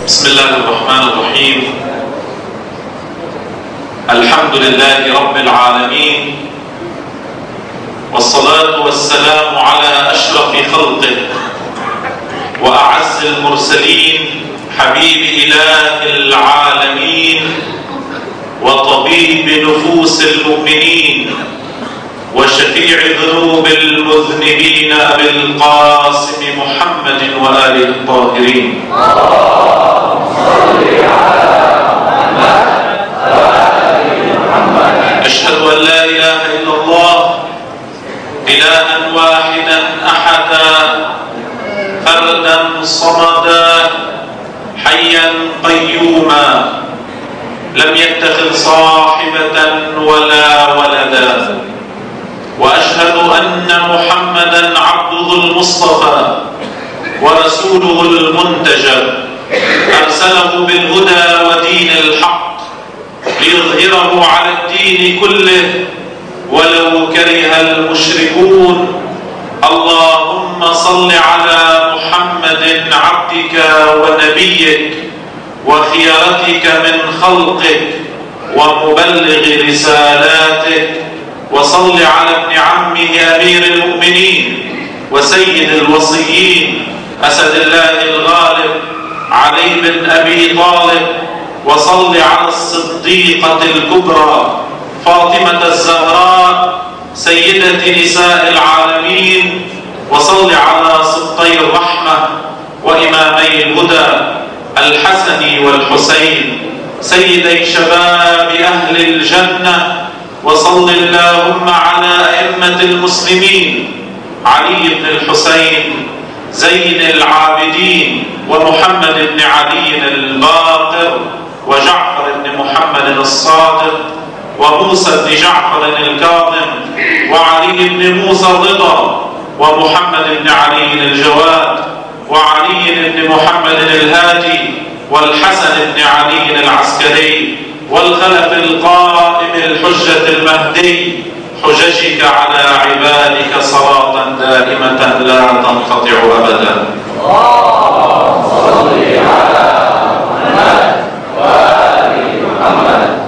بسم الله الرحمن الرحيم. الحمد لله رب العالمين، والصلاة والسلام على أشرف خلقه وأعز المرسلين، حبيب إله العالمين وطبيب نفوس المؤمنين وشفيع ذنوب المذنبين أبي القاسم محمد وآله الطاهرين. أشهد أن لا إله إلا الله إلها واحدا أحدا فردا صمدا حيا قيوما لم يتخذ صاحبة ولا ولدا، وأشهد أن محمدا عبده المصطفى ورسوله المنتجى، أرسله بالهدى ودين الحق ليظهره على الدين كله ولو كره المشركون. اللهم صل على محمد عبدك ونبيك وخيرتك من خلقك ومبلغ رسالاتك، وصل على ابن عمه أمير المؤمنين وسيد الوصيين أسد الله الغالب علي بن أبي طالب، وصل على الصديقة الكبرى فاطمة الزهراء سيدة نساء العالمين، وصل على سبطي الرحمة وإمامي الهدى الحسن والحسين سيدي شباب أهل الجنة، وصل اللهم على أئمة المسلمين علي بن الحسين زين العابدين ومحمد بن علي الباقر وجعفر بن محمد الصادق وموسى بن جعفر الكاظم وعلي بن موسى الرضا ومحمد بن علي الجواد وعلي بن محمد الهادي والحسن بن علي العسكري والخلف القائم الحجة المهدي، حججك على عبادك صلاة دائمة لا تنقطع أبدا. اللهم صل على محمد وآل محمد.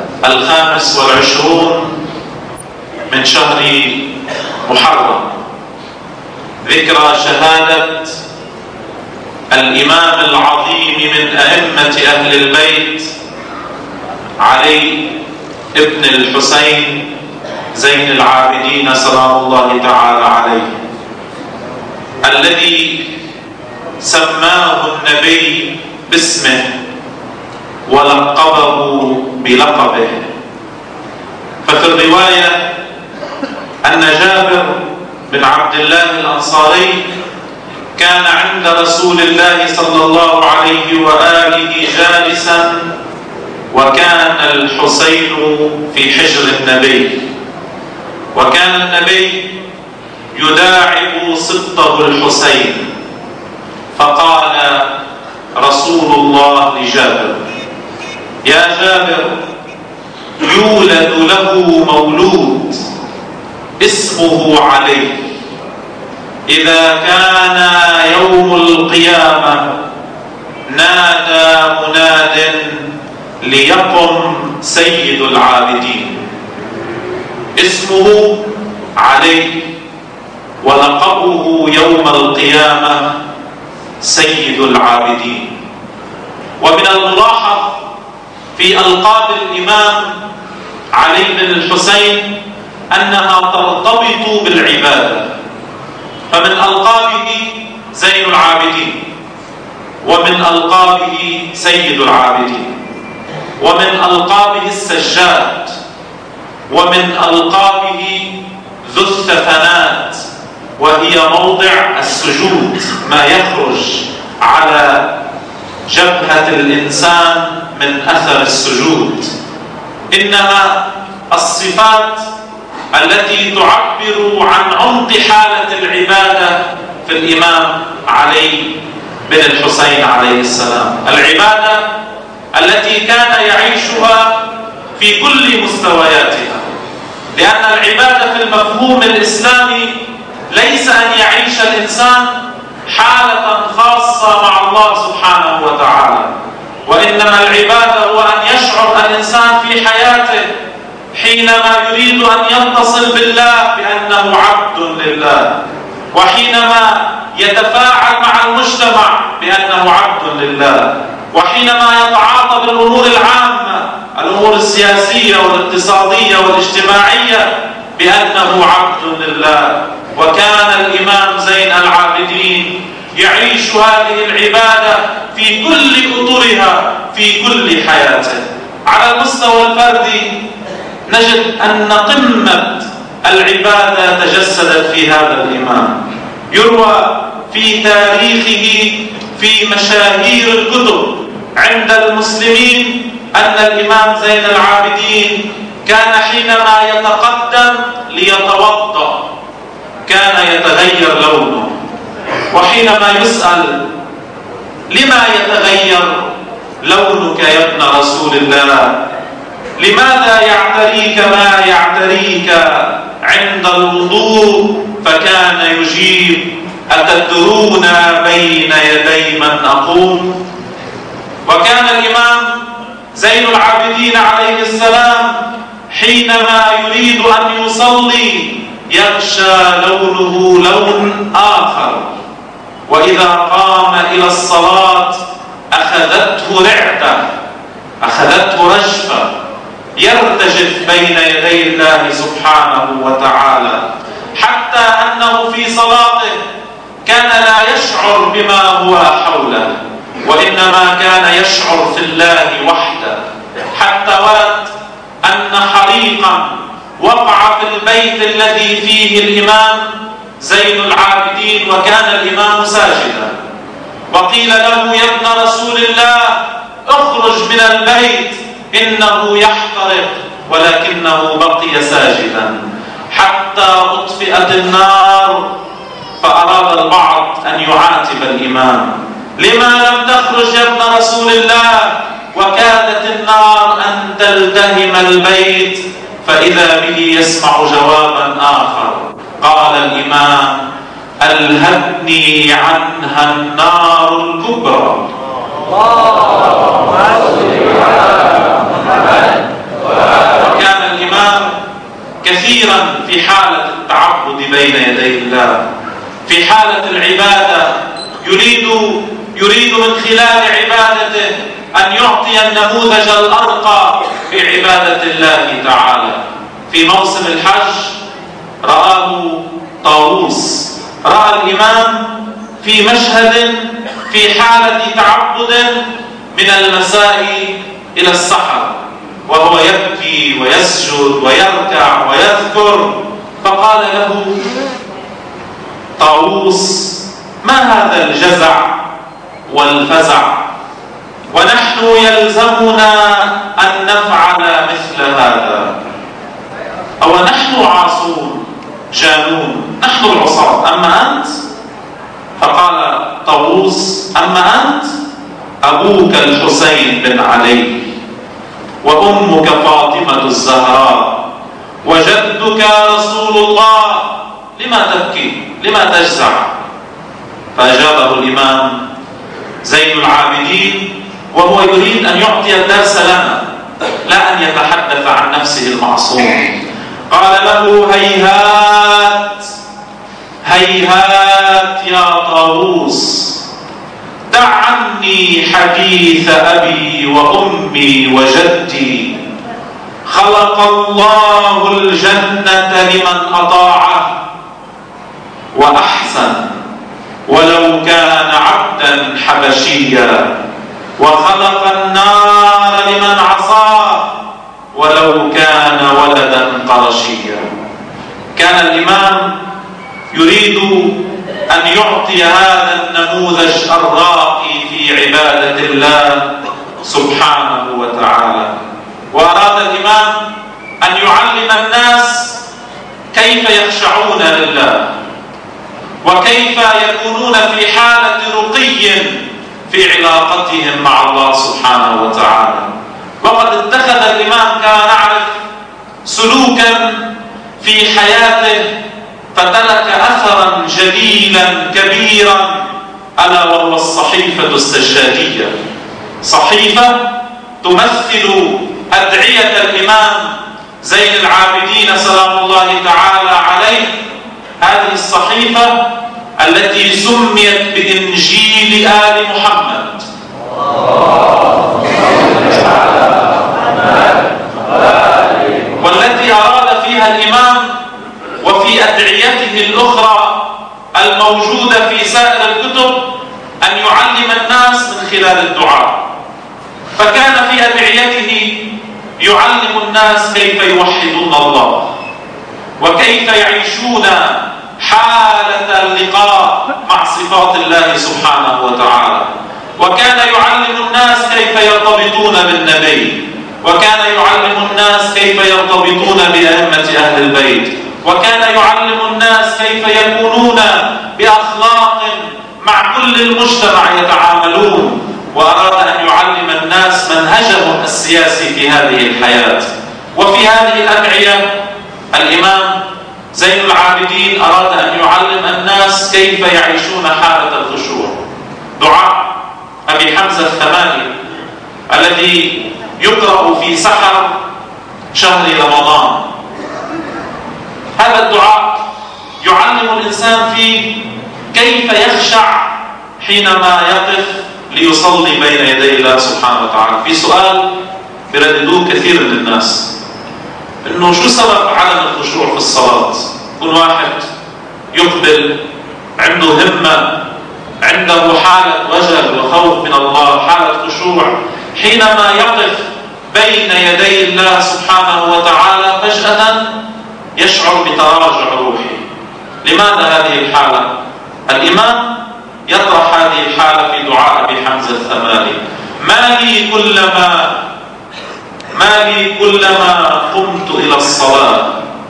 25 من شهر محرم، ذكرى شهادة الإمام العظيم من أئمة أهل البيت علي ابن الحسين زين العابدين سلام الله تعالى عليه، الذي سماه النبي باسمه ولقبه بلقبه. ففي الرواية أن جابر بن عبد الله الأنصاري كان عند رسول الله صلى الله عليه وآله جالسا، وكان الحسين في حجر النبي، وكان النبي يداعب سبطه الحسين، فقال رسول الله لجابر: يا جابر، يولد له مولود اسمه علي، إذا كان يوم القيامة نادى مناد ليقم سيد العابدين. اسمه علي ولقبه يوم القيامة سيد العابدين. ومن الملاحظ في ألقاب الإمام علي بن الحسين أنها ترتبط بالعبادة، فمن ألقابه زين العابدين، ومن ألقابه سيد العابدين، ومن ألقابه السجاد، ومن ألقابه ذو الثفنات، وهي موضع السجود، ما يخرج على جبهة الإنسان من أثر السجود. إنها الصفات التي تعبر عن عمق حالة العبادة في الإمام علي بن الحسين عليه السلام، العبادة التي كان يعيشها في كل مستوياتها، لأن العبادة في المفهوم الإسلامي ليس أن يعيش الإنسان حالة خاصة مع الله سبحانه وتعالى، حينما يريد أن يتصل بالله بأنه عبد لله، وحينما يتفاعل مع المجتمع بأنه عبد لله، وحينما يتعاطى بالأمور العامة، الأمور السياسية والاقتصادية والاجتماعية، بأنه عبد لله. وكان الإمام زين العابدين يعيش هذه العبادة في كل أطرها في كل حياته. على المستوى الفردي نجد أن قمة العبادة تجسدت في هذا الإمام. يروى في تاريخه في مشاهير الكتب عند المسلمين أن الإمام زين العابدين كان حينما يتقدم ليتوضأ كان يتغير لونه، وحينما يسأل لما يتغير لونك يا ابن رسول الله، لماذا يعتريك ما يعتريك عند الوضوء، فكان يجيب أتدرون بين يدي من أقوم. وكان الإمام زين العابدين عليه السلام حينما يريد أن يصلي يغشى لونه لون آخر، وإذا قام إلى الصلاة أخذته رعدة، أخذته رجفة، يرتجف بين يدي الله سبحانه وتعالى، حتى أنه في صلاته كان لا يشعر بما هو حوله، وإنما كان يشعر في الله وحده. حتى ورد أن حريقا وقع في البيت الذي فيه الإمام زين العابدين، وكان الإمام ساجدا، وقيل له يا ابن رسول الله اخرج من البيت إنه يحترق، ولكنه بقي ساجدا حتى أطفئت النار. فأراد البعض أن يعاتب الإمام، لما لم تخرج يا ابن رسول الله؟ وكادت النار أن تلتهم البيت، فإذا به يسمع جوابا آخر. قال الإمام ألهتني عنها النار الكبرى. وكان الإمام كثيرا في حالة التعبد بين يدي الله، في حالة العبادة، يريد من خلال عبادته أن يعطي النموذج الأرقى في عبادة الله تعالى. في موسم الحج رآه طاووس، رأى الإمام في مشهد في حالة تعبد من المساء إلى السحر، وهو يبكي ويسجد ويركع ويذكر، فقال له طاووس ما هذا الجزع والفزع، ونحن يلزمنا أن نفعل مثل هذا، أو نحن عاصون جانون، نحن العصاة، أما أنت؟ فقال طاووس أما أنت أبوك الحسين بن علي، وأمك فاطمة الزهراء، وجدك رسول الله، لما تبكي؟ لما تجزع؟ فأجابه الإمام زين العابدين وهو يريد أن يعطي الدرس لنا، لا أن يتحدث عن نفسه المعصوم. قال له هيهات هيهات يا طاووس، دع عني حديث أبي وأمي وجدي، خلق الله الجنة لمن أطاعه وأحسن ولو كان عبدا حبشيا، وخلق النار لمن عصاه ولو كان ولدا قرشيا. كان الإمام يريد أن يعطي هذا النموذج الراقي في عبادة الله سبحانه وتعالى، وأراد الإمام أن يعلم الناس كيف يخشعون لله، وكيف يكونون في حالة رقي في علاقتهم مع الله سبحانه وتعالى. وقد اتخذ الإمام كما نعرف سلوكا في حياته فترك أثرا جليلا كبيرا، ألا وهو الصحيفة السجادية، صحيفة تمثل أدعية الإمام زين العابدين سلام الله تعالى عليه هذه الصحيفة التي سميت بإنجيل آل محمد، والتي أراد فيها الإمام وفي أدعيته الأخرى الموجودة في سائر الكتب أن يعلم الناس من خلال الدعاء. فكان في أدعيته يعلم الناس كيف يوحدون الله وكيف يعيشون حالة اللقاء مع صفات الله سبحانه وتعالى، وكان يعلم الناس كيف يرتبطون بالنبي، وكان يعلم الناس كيف يرتبطون بأئمة أهل البيت، وكان يعلم الناس كيف يكونون بأخلاق مع كل المجتمع يتعاملون، وأراد أن يعلم الناس منهجهم السياسي في هذه الحياة. وفي هذه الأدعية الإمام زين العابدين أراد أن يعلم الناس كيف يعيشون حالة الخشوع. دعاء أبي حمزة الثماني الذي يقرأ في سحر شهر رمضان، هذا الدعاء يعلم الإنسان فيه كيف يخشع حينما يقف ليصلي بين يدي الله سبحانه وتعالى. في سؤال برددوه كثير من الناس، إنه شو سبب عدم الخشوع في الصلاة؟ كل واحد يقبل عنده همة، عنده حالة وجل وخوف من الله، حالة خشوع، حينما يقف بين يدي الله سبحانه وتعالى فجأة يشعر بتراجع روحي. لماذا هذه الحالة؟ الإمام يطرح هذه الحالة في دعاء أبي حمزة الثماني: ما لي كلما قمت إلى الصلاة.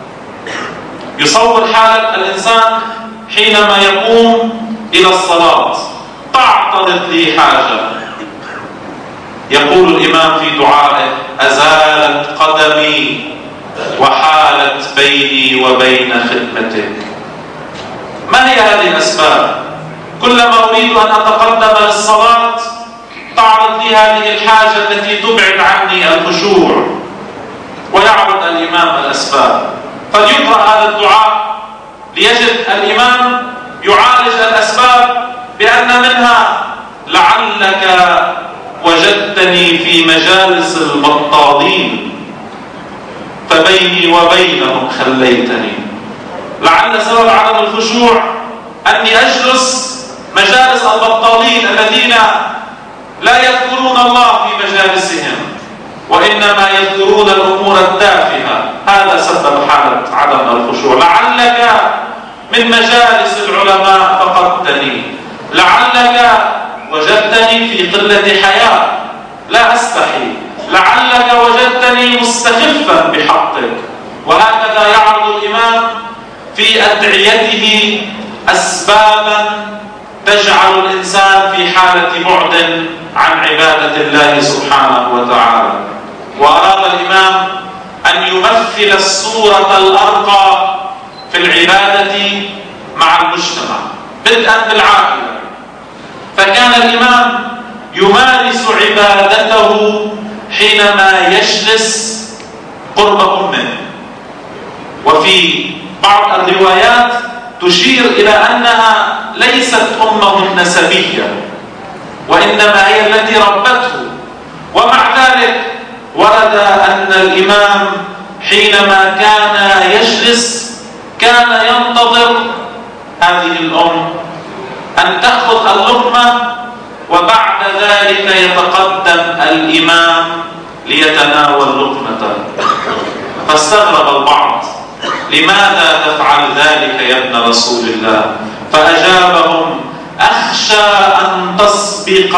يصور حالة الإنسان حينما يقوم إلى الصلاة، تعترض لي حاجة. يقول الإمام في دعائه: أزالت قدمي وحالت بيني وبين خدمتك. ما هي هذه الأسباب؟ كلما أريد أن أتقدم للصلاة تعرض لي هذه الحاجة التي تبعد عني الخشوع. ويعرض الإمام الأسباب، فليقرأ هذا الدعاء ليجد الإمام يعالج الأسباب بأن منها: لعلك وجدتني في مجالس البطالين فبيني وبينهم خليتني. لعل سبب عدم الخشوع أني أجلس مجالس البطالين الذين لا يذكرون الله في مجالسهم وإنما يذكرون الأمور التافهة. هذا سبب حالة عدم الخشوع. لعلك من مجالس العلماء فقدتني، لعلك وجدتني في قلة حياة لا أستحي، لعلك وجدتني مستخفا بحقك. وهكذا يعرض الإمام في أدعيته أسبابا تجعل الإنسان في حالة بعد عن عبادة الله سبحانه وتعالى. وأراد الإمام أن يمثل الصورة الأرقى في العبادة مع المجتمع بدءا بالعائلة. فكان الإمام يمارس عبادته حينما يجلس قرب أمه، وفي بعض الروايات تشير إلى أنها ليست أمه النسبية وإنما هي التي ربته. ومع ذلك ورد أن الإمام حينما كان يجلس كان ينتظر هذه الأم أن تأخذ اللقمة، وبعد ذلك يتقدم الإمام ليتناول لقمته. فاستغرب البعض: لماذا تفعل ذلك يا ابن رسول الله؟ فأجابهم: أخشى أن تسبق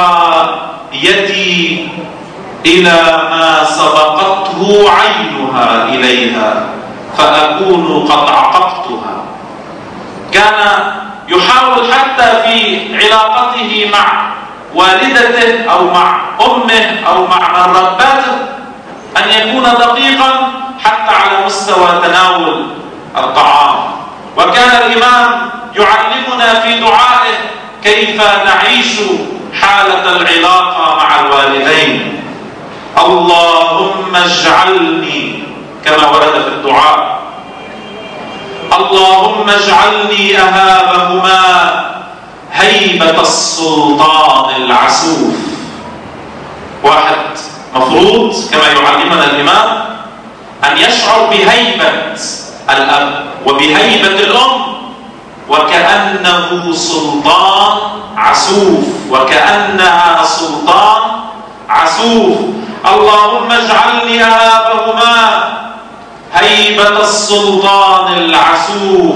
يدي إلى ما سبقته عينها إليها فأكون قد عققتها. كان يحاول حتى في علاقته مع والدته أو مع أمه أو مع من ربته أن يكون دقيقا حتى على مستوى تناول الطعام. وكان الإمام يعلمنا في دعائه كيف نعيش حالة العلاقة مع الوالدين: اللهم اجعلني كما ورد في الدعاء: اللهم اجعلني أهابهما هيبة السلطان العسوف. واحد مفروض كما يعلمنا الإمام أن يشعر بهيبة الأب وبهيبة الأم، وكأنه سلطان عسوف، وكأنها سلطان عسوف. اللهم اجعلني أهابهما هيبة السلطان العسوف،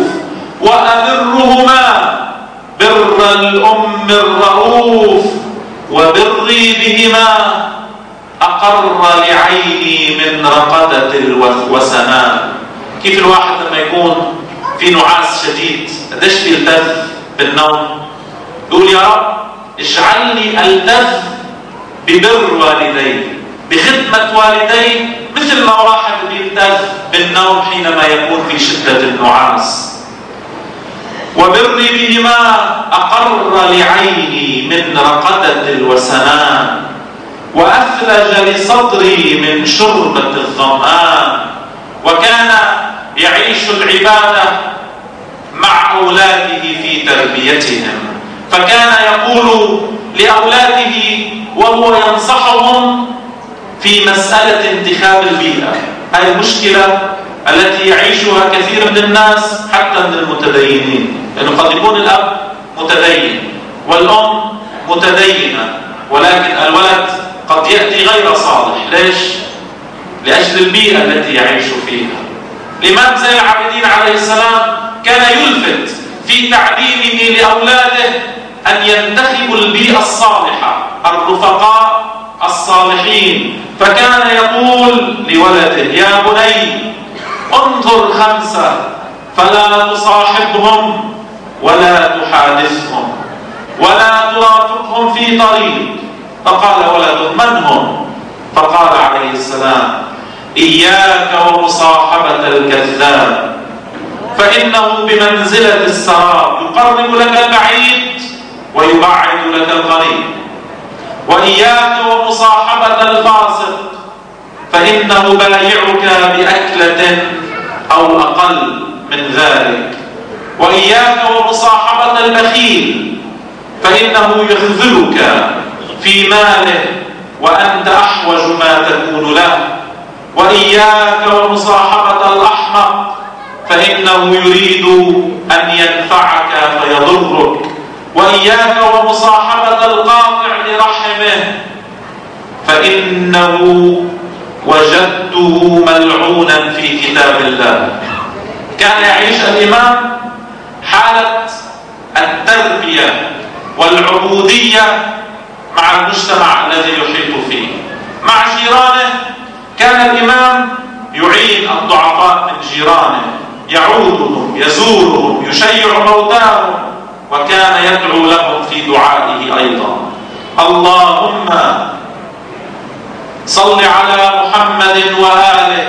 وأبرهما بر الأم الرؤوف، وبري بهما أقر لعيني من رقدة الوسنان. كيف الواحد لما يكون في نعاس شديد قديش بيلتف بالنوم، يقول يا رب اجعلني ألتف ببر والدي، بخدمة والدي، مثل ما واحد بيلتف بالنوم حينما يكون في شدة النعاس. وبري بهما أقر لعيني من رقدة الوسنان، وأثلج لصدري من شربة الظمآن. وكان يعيش العبادة مع أولاده في تربيتهم، فكان يقول لأولاده وهو ينصحهم في مسألة انتخاب البيئة. هذه المشكلة التي يعيشها كثير من الناس حتى من المتدينين، لأنه قد يكون الأب متدين والأم متدينة، ولكن الولد قد يأتي غير صالح. ليش؟ لأجل البيئة التي يعيش فيها. الإمام زين العابدين عليه السلام كان يلفت في تعليمه لأولاده أن ينتخبوا البيئة الصالحة، الرفقاء الصالحين. فكان يقول لولده: يا بني انظر 5 فلا تصاحبهم ولا تحادثهم ولا ترافقهم في طريق. فقال ولده: من هم؟ فقال عليه السلام: إياك ومصاحبة الكذاب، فإنه بمنزلة السراب، يقرب لك البعيد ويبعد لك القريب. وإياك ومصاحبة الفاسق، فإنه بايعك بأكلة أو أقل من ذلك. وإياك ومصاحبة البخيل، فإنه يخذلك في ماله وأنت أحوج ما تكون له. وإياك ومصاحبة الأحمق، فإنه يريد أن ينفعك فيضرك. وإياك ومصاحبة القاطع لرحمه، فإنه وجدته ملعونا في كتاب الله. كان يعيش الإمام حالة التربية والعبودية مع المجتمع الذي يحيط فيه. مع جيرانه كان الإمام يعين الضعفاء من جيرانه، يعودهم، يزورهم، يشيع موتاهم، وكان يدعو لهم في دعائه أيضا: اللهم صل على محمد وآله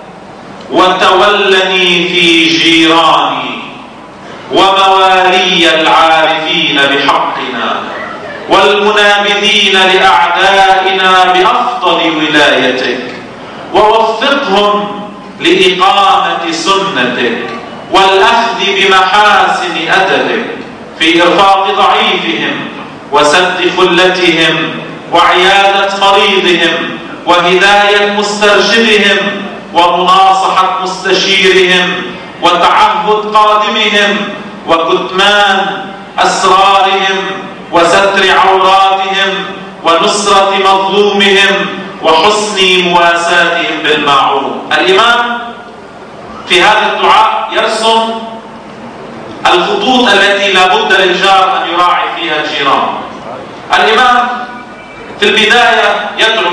وتولني في جيراني وموالي العارفين بحقنا والمنابذين لأعدائنا بأفضل ولايتك، ووفقهم لإقامة سنتك والأخذ بمحاسن أدبك في إرفاق ضعيفهم وسد خلتهم وعيادة مريضهم وهداية مسترشدهم ومناصحة مستشيرهم وتعهد قادمهم وكتمان أسرارهم وستر عوراتهم ونصرة مظلومهم وحسن مواساتهم بالمعروف. الإمام في هذا الدعاء يرسم الخطوط التي لا بد للجار أن يراعي فيها الجيران. الإمام في البداية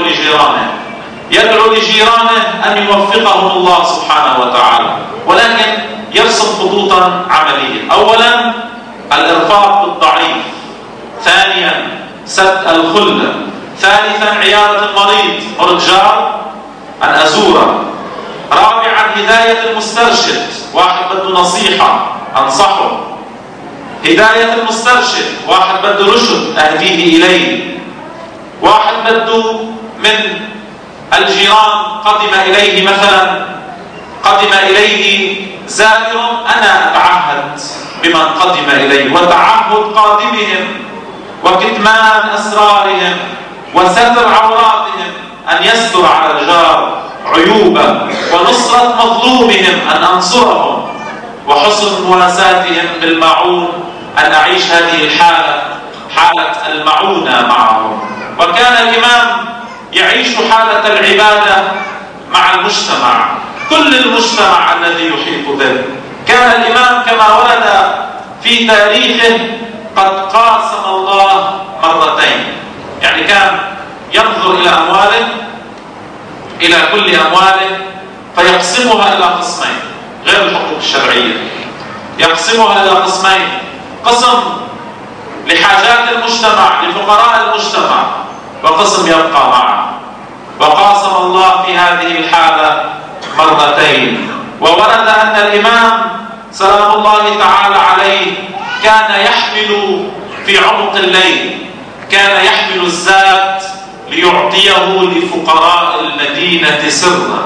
يدعو لجيرانه أن يوفقهم الله سبحانه وتعالى، ولكن يرسم خطوطا عملية. أولا الإرفاق بالضعيف، ثانيا سد الخلة، ثالثا عيادة المريض، مرجار أن أزوره، رابعا هداية المسترشد، واحد بده نصيحة أنصحه، هداية المسترشد، واحد بده رشد أهديه إليه، واحد بده من الجيران قدم إليه مثلا قدم إليه زائر أنا أتعهد بمن قدم إليه، وتعهد قادمهم وكتمان أسرارهم وستر عوراتهم، أن يستر على الجار عيوبه، ونصرة مظلومهم أن أنصرهم، وحسن مواساتهم بالمعون أن أعيش هذه الحالة، حالة المعونة معهم. وكان الإمام يعيش حالة العبادة مع المجتمع، كل المجتمع الذي يحيط به. كان الإمام كما ورد في تاريخه قد قاسم الله مرتين، يعني كان ينظر إلى أمواله، إلى كل أمواله فيقسمها إلى قسمين، غير الحقوق الشرعية، يقسمها إلى قسمين: قسم لحاجات المجتمع لفقراء المجتمع، وقسم يبقى معه. وقاسم الله في هذه الحالة مرتين. وورد أن الإمام سلام الله تعالى عليه كان يحمل في عمق الليل، كان يحمل الزاد ليعطيه لفقراء المدينة سرا،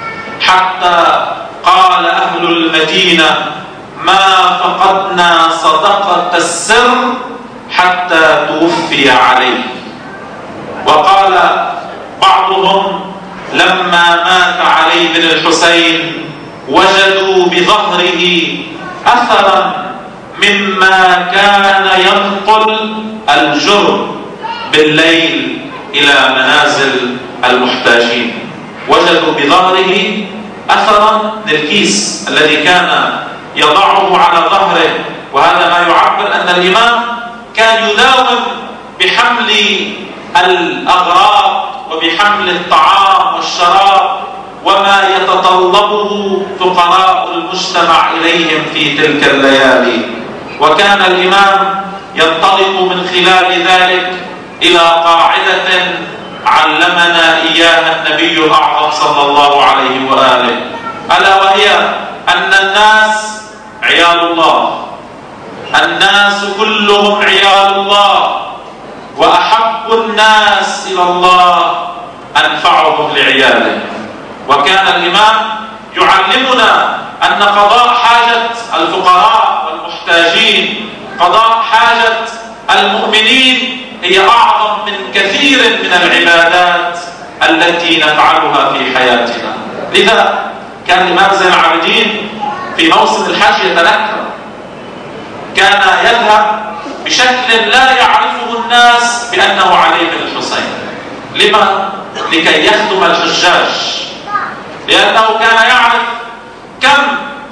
حتى قال أهل المدينة: ما فقدنا صدقة السر حتى توفي عليه. وقال بعضهم: لما مات علي بن الحسين وجدوا بظهره أثرا مما كان ينقل الجرم بالليل إلى منازل المحتاجين. وجدوا بظهره أثرا للكيس الذي كان يضعه على ظهره، وهذا ما يعبر أن الإمام كان يداوم بحمل الأغراض وبحمل الطعام والشراب وما يتطلبه فقراء المجتمع إليهم في تلك الليالي. وكان الإمام ينطلق من خلال ذلك إلى قاعدة علمنا إياها النبي الأعظم صلى الله عليه وآله، ألا وهي أن الناس عيال الله، الناس كلهم عيال الله، وأحب الناس إلى الله أنفعهم لعياله. وكان الإمام يعلمنا أن قضاء حاجة الفقراء والمحتاجين، قضاء حاجة المؤمنين، هي أعظم من كثير من العبادات التي نفعلها في حياتنا. لذا كان الإمام زين العابدين في موسم الحج يتنكر، كان يذهب بشكل لا يعرفه الناس بأنه علي بن الحسين. لما؟ لكي يخدم الحجاج، لأنه كان يعرف كم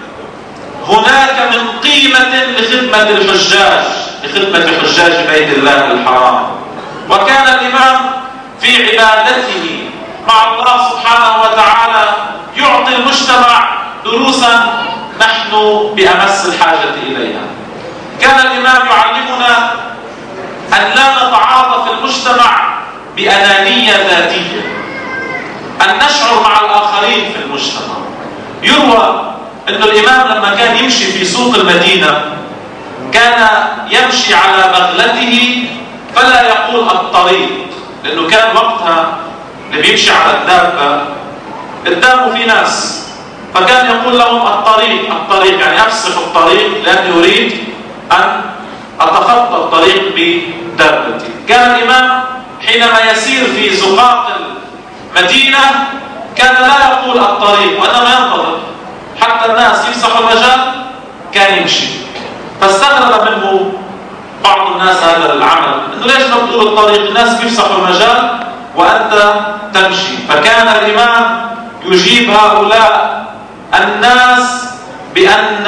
هناك من قيمة لخدمة الحجاج، لخدمة حجاج بيت الله الحرام. وكان الإمام في عبادته مع الله سبحانه وتعالى يعطي المجتمع دروسا نحن بأمس الحاجة إليها. كان الإمام يعلمنا أن لا نتعاطى في المجتمع بأنانية ذاتية، أن نشعر مع الآخرين في المجتمع. يروى أن الإمام لما كان يمشي في سوق المدينة كان يمشي على بغلته فلا يقول الطريق، لأنه كان وقتها اللي بيمشي على الدابة قدامه في ناس، فكان يقول لهم الطريق الطريق، يعني أفسح الطريق لأني أريد أن أتخطى الطريق بدابتي. كان الإمام حينما يسير في زقاق المدينة كان لا يقول الطريق، وإنما ينتظر حتى الناس يفسحوا المجال كان يمشي. فاستغرب منه بعض الناس هذا العمل، إنه ليش ما بتقول الطريق؟ الناس بيفسحوا المجال وأنت تمشي. فكان الإمام يجيب هؤلاء الناس بأن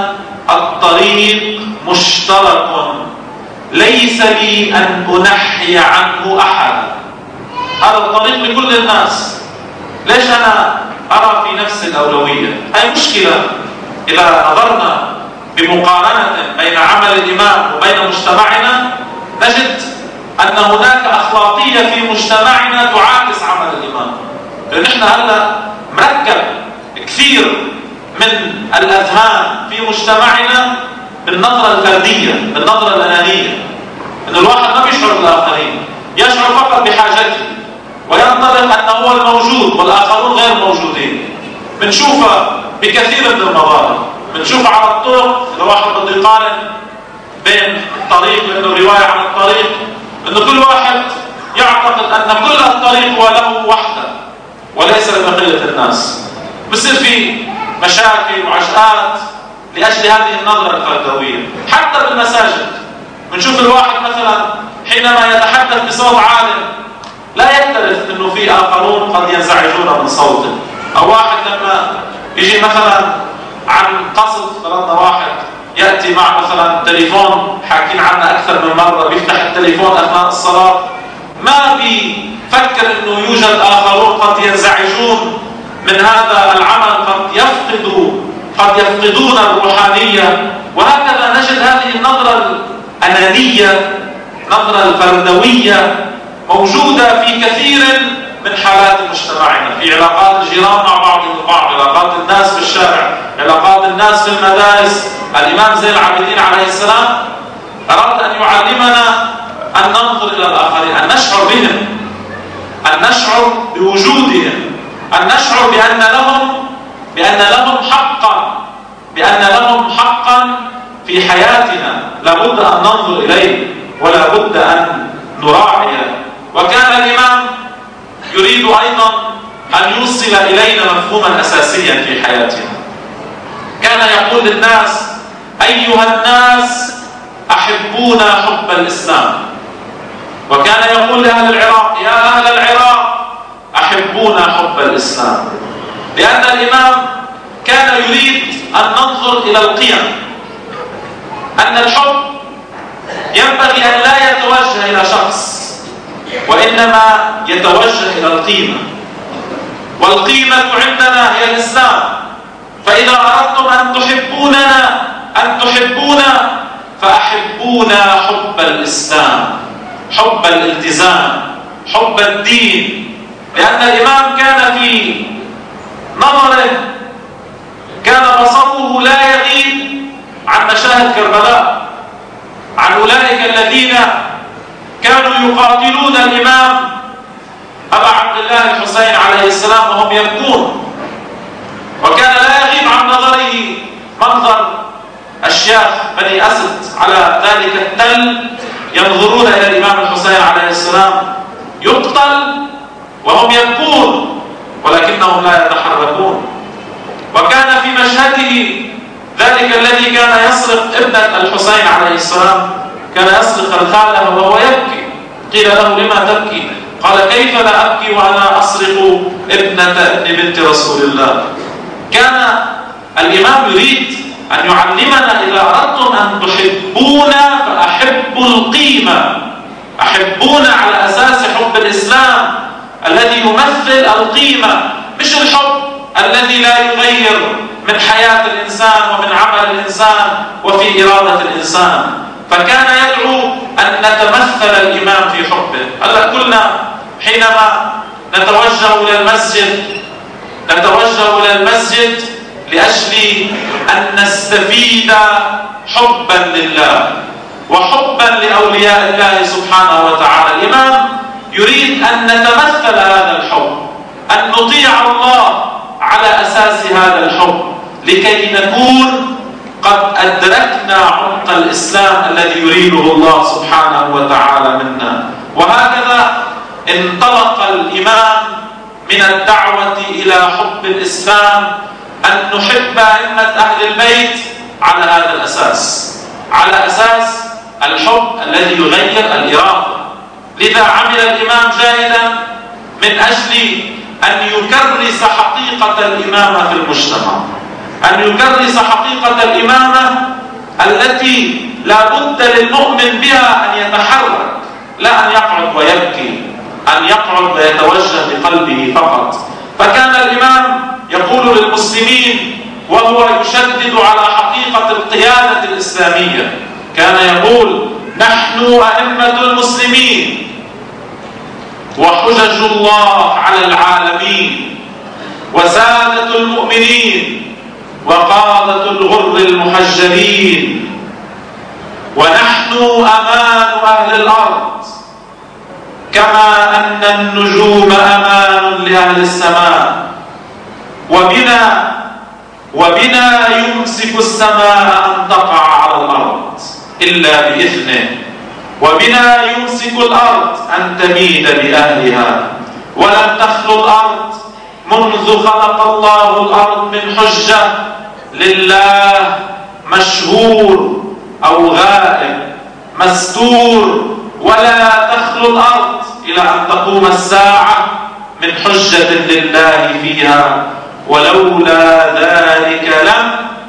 الطريق مشترك، ليس لي أن أنحي عنه أحد، هذا الطريق لكل الناس، ليش أنا أرى في نفسي الأولوية؟ هاي مشكلة. إذا نظرنا بمقارنة بين عمل الإمام وبين مجتمعنا نجد أن هناك أخلاقية في مجتمعنا تعاكس عمل الإمام. لأن نحن هلا مركب كثير من الأذهان في مجتمعنا بالنظرة الفردية، بالنظرة الأنانية، أن الواحد ما بيشعر بالآخرين، يشعر فقط بحاجته وينطلق أنه هو الموجود والآخرون غير موجودين. بنشوفها بكثير من المظاهر. بنشوف على الطرق، إذا واحد بده يقارن بين الطريق، لأنه رواية عن الطريق، إنه كل واحد يعتقد أن كل الطريق هو له وحده وليس لبقية الناس. بصير في مشاكل وعشقات لأجل هذه النظرة الفردوية. حتى بالمساجد بنشوف الواحد مثلا حينما يتحدث بصوت عال لا يكترث انه في آخرون قد ينزعجون من صوته، او واحد لما يجي مثلا عن قصد، فرضنا واحد يأتي مع مثلا تليفون، حاكين عنه أكثر من مرة، بيفتح التليفون أثناء الصلاة، ما بيفكر انه يوجد آخرون قد ينزعجون من هذا العمل، قد يفقدون الروحانية. وهكذا نجد هذه النظرة الأنانية، النظرة الفردوية موجودة في كثير من حالات مجتمعنا، في علاقات الجيران مع بعضهم البعض، علاقات الناس في الشارع، علاقات الناس في المدارس. الإمام زين العابدين عليه السلام أراد أن يعلمنا أن ننظر إلى الآخرين، أن نشعر بهم، أن نشعر بوجودهم، أن نشعر بأن لهم حقا في حياتنا لابد أن ننظر إليه ولا بد أن نراعيه. وكان الإمام يريد أيضا أن يوصل إلينا مفهوما أساسيا في حياتنا. كان يقول للناس: أيها الناس أحبونا حب الإسلام. وكان يقول لأهل العراق: يا أهل العراق أحبونا حب الإسلام. لأن الإمام كان يريد أن ننظر إلى القيم، أن الحب ينبغي أن لا يتوجه إلى شخص، وإنما يتوجه إلى القيمة، والقيمة عندنا هي الإسلام. فإذا أردتم أن تحبونا فأحبونا حب الإسلام، حب الالتزام، حب الدين. لأن الإمام كان في نظره، كان بصره لا يغيب عن مشاهد كربلاء، عن أولئك الذين كانوا يقاتلون الإمام أبا عبد الله الحسين عليه السلام وهم يبكون. وكان لا يغيب عن نظره منظر الشيخ بني أسد على ذلك التل ينظرون إلى الإمام الحسين عليه السلام يقتل وهم يبكون ولكنهم لا يتحركون. وكان في مشهده ذلك الذي كان يسرق ابنة الحسين عليه السلام، كان يسرق الخالة وهو يبكي. قيل له: لما تبكي؟ قال: كيف لا أبكي وأنا أسرق ابنة بنت رسول الله. كان الإمام يريد أن يعلمنا: إذا أردتم أن تحبونا فأحبوا القيمة، أحبونا على أساس حب الإسلام الذي يمثل القيمة، مش الحب الذي لا يغير من حياة الإنسان ومن عمل الإنسان وفي إرادة الإنسان. فكان يدعو أن نتمثل الإمام في حبه. هلا كلنا حينما نتوجه إلى المسجد لأجل أن نستفيد حبا لله وحبا لأولياء الله سبحانه وتعالى. الإمام يريد أن نتمثل هذا الحب، أن نطيع الله على أساس هذا الحب، لكي نكون قد أدركنا عمق الإسلام الذي يريده الله سبحانه وتعالى منا. وهكذا انطلق الإمام من الدعوة إلى حب الإسلام، أن نحب أئمة أهل البيت على هذا الأساس، على أساس الحب الذي يغير الإرادة. لذا عمل الإمام جاهدا من أجل أن يكرس حقيقة الإمامة في المجتمع، أن يكرس حقيقة الإمامة التي لا بد للمؤمن بها أن يتحرك، لا أن يقعد ويبكي، أن يقعد ويتوجه بقلبه فقط. فكان الإمام يقول للمسلمين وهو يشدد على حقيقة القيادة الإسلامية، كان يقول: نحن أئمة المسلمين وحجج الله على العالمين وسادة المؤمنين وقادة الغر المحجلين، ونحن أمان أهل الأرض كما أن النجوم أمان لأهل السماء، وبنا وبنا يمسك السماء أن تقع على الأرض إلا بإذنه، وبنا يمسك الأرض أن تميد بأهلها، ولم تخلو الأرض منذ خلق الله الأرض من حجة لله مشهور أو غائب مستور، ولا تخلو الأرض إلى أن تقوم الساعة من حجة لله فيها، ولولا ذلك لم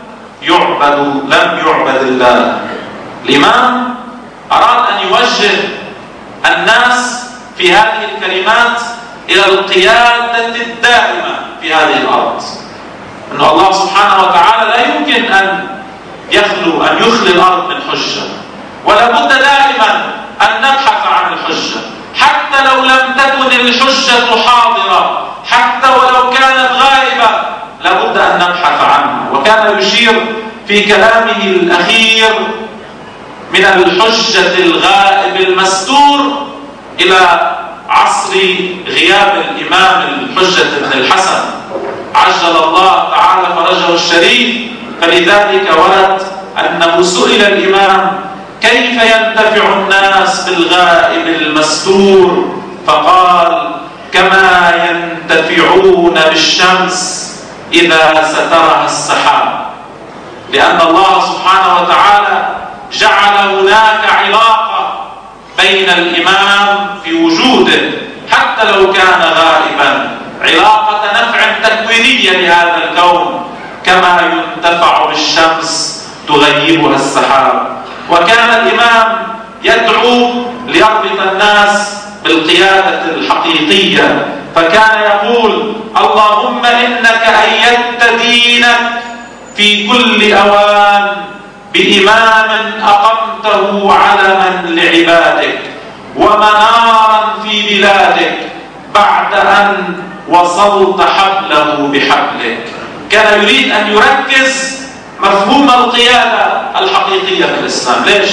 يعبد الله. الإمام أراد أن يوجه الناس في هذه الكلمات إلى القيادة الدائمة في هذه الأرض، أن الله سبحانه وتعالى لا يمكن أن يخلي الأرض من حجة، ولا بد دائما أن نبحث عن الحجة، حتى لو لم تكن الحجة حاضرة، حتى ولو كانت غائبة لابد أن نبحث عنها. وكان يشير في كلامه الأخير من الحجة الغائب المستور إلى عصر غياب الإمام الحجة بن الحسن عجل الله تعالى فرجه الشريف. فلذلك ورد أنه سئل الإمام كيف ينتفع الناس بالغائب المستور، فقال كما ينتفعون بالشمس إذا سترها السحاب، لأن الله سبحانه وتعالى جعل هناك علاقة بين الإمام في وجوده حتى لو كان غائبا، علاقة نفع تكوينية لهذا الكون، كما ينتفع بالشمس تغيبها السحاب. وكان الإمام يدعو ليربط الناس بالقيادة الحقيقية، فكان يقول اللهم إنك أيدت دينك في كل أوان بإمام أقمته علما لعبادك ومنارا في بلادك بعد أن وصلت حبله بحبلك. كان يريد أن يركز مفهوم القيادة الحقيقية في الإسلام. ليش؟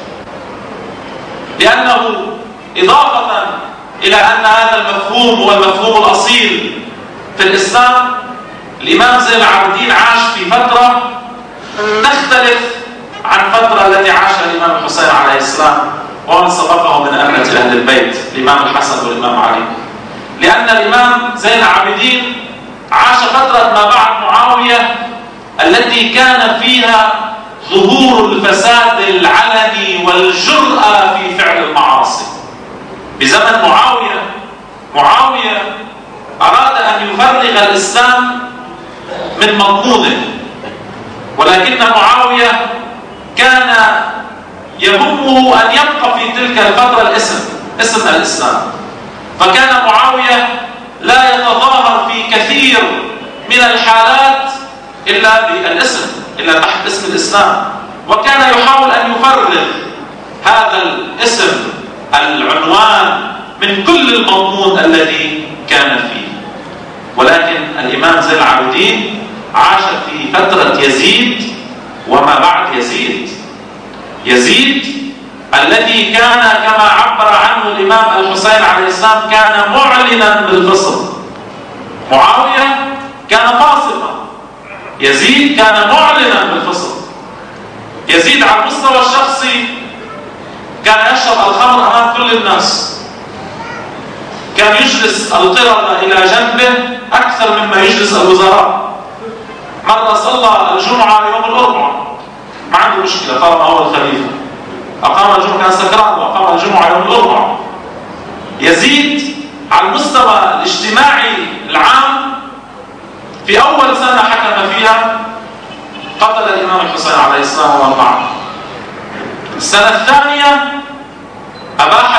لأنه إضافة إلى أن هذا المفهوم هو المفهوم الأصيل في الإسلام، الإمام زين العابدين عاش في فترة تختلف عن الفترة التي عاشها الإمام الحسين عليه السلام ومن سبقه من أئمة أهل البيت الإمام الحسن والإمام علي. لأن الإمام زين العابدين عاش فترة ما بعد معاوية التي كان فيها ظهور الفساد العلني والجرأة في فعل المعاصي. بزمن معاوية أراد أن يفرغ الإسلام من مضمونه، ولكن معاوية كان يهمه أن يبقى في تلك الفترة اسم الإسلام، فكان معاوية لا يتظاهر في كثير من الحالات إلا بالاسم، إلا تحت اسم الإسلام، وكان يحاول أن يفرغ هذا الاسم العنوان من كل المضمون الذي كان فيه. ولكن الإمام زين العابدين عاش في فترة يزيد وما بعد يزيد الذي كان كما عبر عنه الإمام الحسين عليه السلام كان معلنا بالفصل. معاوية كان فاصلا، يزيد كان معلنا بالفصل. يزيد على المستوى الشخصي كان يشرب الخمر أمام كل الناس، كان يجلس القردة إلى جنبه أكثر مما يجلس الوزراء. مرة صلى الجمعة يوم الأربعاء، ما عنده مشكلة طالما هو الخليفة، أقام الجمعة، كان سكران وأقام الجمعة يوم الأربعاء. يزيد على المستوى الاجتماعي العام في أول سنة حكم فيها قتل الإمام الحسين عليه السلام وأربعة. السنة الثانية أباح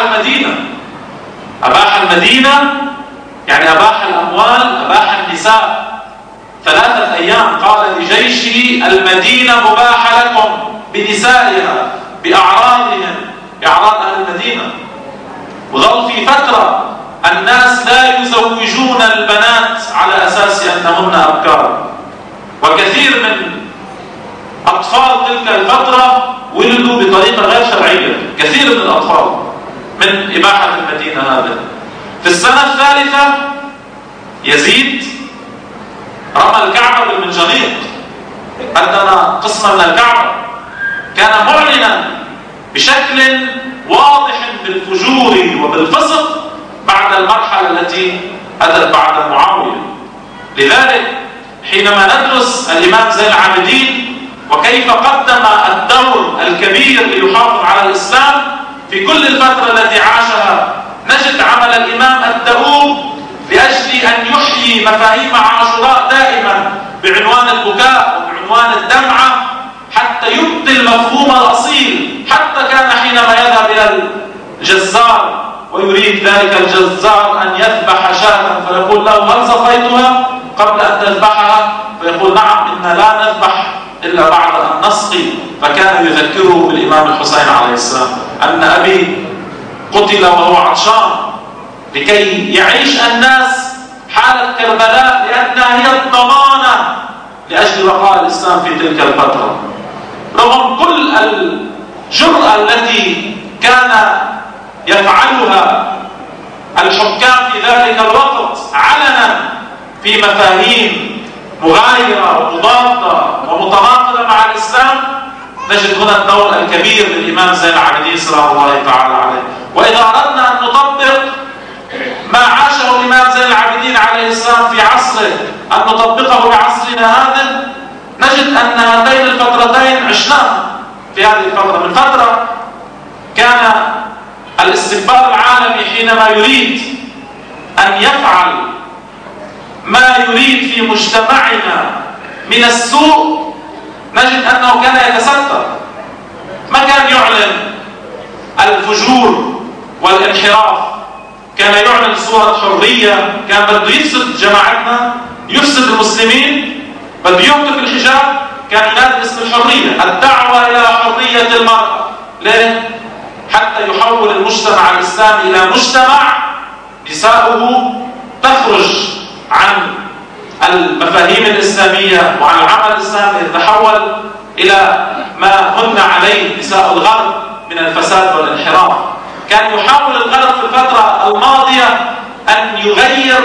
المدينة، يعني أباح الأموال، أباح النساء. 3 أيام قال لجيشه المدينة مباحة لكم بنسائها بأعراضهم، بأعراض أهل المدينة. وظل في فترة الناس لا يزوجون البنات على أساس أنهن أبكار، وكثير من أطفال تلك الفترة ولدوا بطريقة غير شرعية، كثير من الأطفال من إباحة المدينة هذا. في السنة الثالثة يزيد رمى الكعبة بالمنجنيق، هدم قسما من الكعبة، كان معلنا بشكل واضح بالفجور وبالفسق بعد المرحلة التي أتت بعد معاوية. لذلك حينما ندرس الإمام زين العابدين وكيف قدم الدور الكبير ليحافظ على الإسلام في كل الفترة التي عاشها، نجد عمل الإمام الدؤوب لأجل أن يحيي مفاهيم عاشوراء دائما بعنوان البكاء وبعنوان الدمعة حتى يبطل المفهوم الأصيل. حتى كان حينما يذهب إلى الجزار ويريد ذلك الجزار أن يذبح شاة فيقول له هل صفيتها قبل أن تذبحها؟ فيقول نعم، إنا لا نذبح إلا بعد أن نسقي. فكان يذكره بالإمام الحسين عليه السلام أن أبي قتل وهو عطشان، لكي يعيش الناس حالة كربلاء لأنها هي الضمانة لأجل بقاء الإسلام في تلك الفترة. رغم كل الجرأة التي كان يفعلها الحكام في ذلك الوقت علنا في مفاهيم مغايرة ومضادة ومتناقضة مع الإسلام، نجد هنا الدور الكبير للإمام زين العابدين سلام الله تعالى عليه. وإذا أردنا أن نطبق ما عاشه الإمام زين العابدين عليه السلام في عصره أن نطبقه بعصرنا هذا، نجد أن هاتين الفترتين عشناها في هذه الفترة. من فترة كان الاستكبار العالمي حينما يريد أن يفعل ما يريد في مجتمعنا من السوء، نجد أنه كان يتستر، ما كان يعلن الفجور والانحراف، كان يعلن صورة حرية، كان بده يفسد جماعتنا، يفسد المسلمين، بده يوقف الحجاب، كان ينادي باسم الحرية، الدعوة إلى حرية المرأة. ليه؟ حتى يحول المجتمع الإسلامي إلى مجتمع نساؤه تخرج عن المفاهيم الإسلامية وعن العمل الإسلامي، يتحول إلى ما هن عليه نساء الغرب من الفساد والانحراف. كان يحاول الغرب في الفترة الماضية أن يغير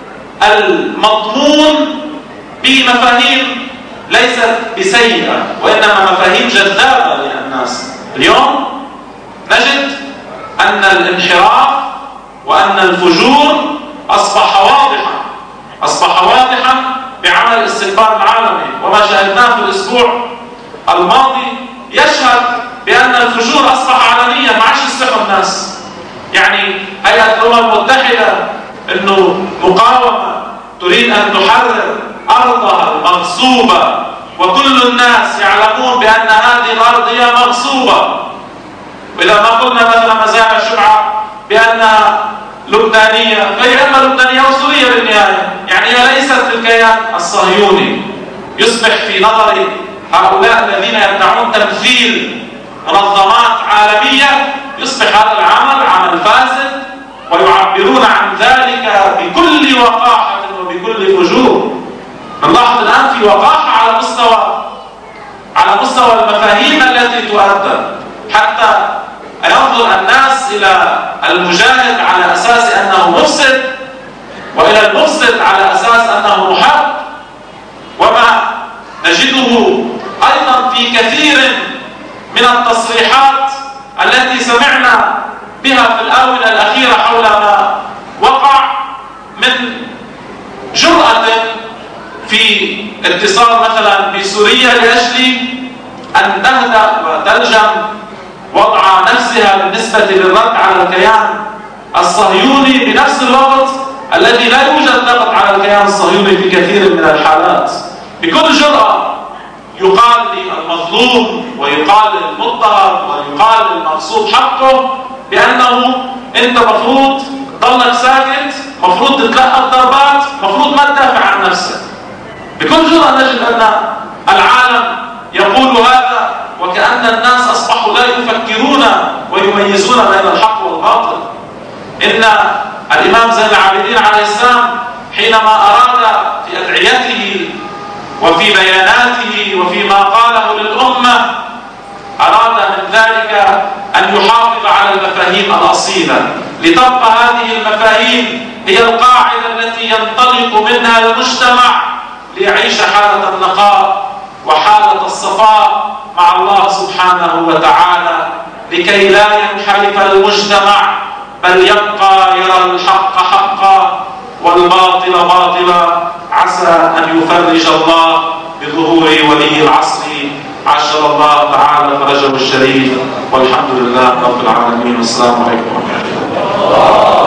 المضمون بمفاهيم ليست بسيئة وإنما مفاهيم جذابة للناس. اليوم نجد أن الانحراف وأن الفجور أصبح واضحا بعمل الاستكبار العالمي. وما شاهدناه في الأسبوع الماضي يشهد بأن الفجور أصبح علنيا، ما عادش يستحوا الناس. يعني هيئة الأمم المتحدة أنه مقاومة تريد أن تحرر أرضها المغصوبة، وكل الناس يعلمون بأن هذه الأرض هي مغصوبة. وإذا ما قلنا مثلا مزارع شبعة بأنها لبنانية، فهي إما لبنانية أو سورية بالنهاية، يعني هي ليست في الكيان الصهيوني. يصبح في نظر هؤلاء الذين يدعون تمثيل منظمات عالمية، يصبح هذا العمل عمل فاسد، ويعبرون عن ذلك بكل وقاحة وبكل فجور. نلاحظ الآن في وقاحة على مستوى المفاهيم التي تؤدى، حتى ينظر الناس إلى المجاهد على أساس أنه مفسد، وإلى المفسد على أساس أنه محب. وما نجده أيضا في كثير من التصريحات التي سمعنا بها في الآونة الأخيرة حول ما وقع من جرأة في اتصال مثلا بسوريا لأجل أن تهدأ وتلجم وضع نفسها بالنسبة للرد على الكيان الصهيوني، بنفس الوقت الذي لا يوجد ضغط على الكيان الصهيوني في كثير من الحالات. بكل جرأة يقال للمظلوم ويقال للمضطهد ويقال للمغصوب حقه بأنه أنت مفروض ضلك ساكت، مفروض تتلقى الضربات، مفروض ما تدافع عن نفسك. بكل جرأة نجد أن العالم يقول هذا، وكأن الناس أصبحوا لا يفكرون ويميزون بين الحق والباطل. إن الإمام زين العابدين عليه السلام حينما أراد في أدعيته وفي بياناته وفيما قاله للأمة، أراد من ذلك أن يحافظ على المفاهيم الأصيلة، لتبقى هذه المفاهيم هي القاعدة التي ينطلق منها المجتمع ليعيش حالة النقاء وحالة والصفاء مع الله سبحانه وتعالى، لكي لا ينحرف المجتمع بل يبقى يرى الحق حقا والباطل باطلا. عسى أن يفرج الله بظهور ولي العصر عجل الله تعالى فرجه الشريف، والحمد لله رب العالمين، والسلام عليكم ورحمة الله.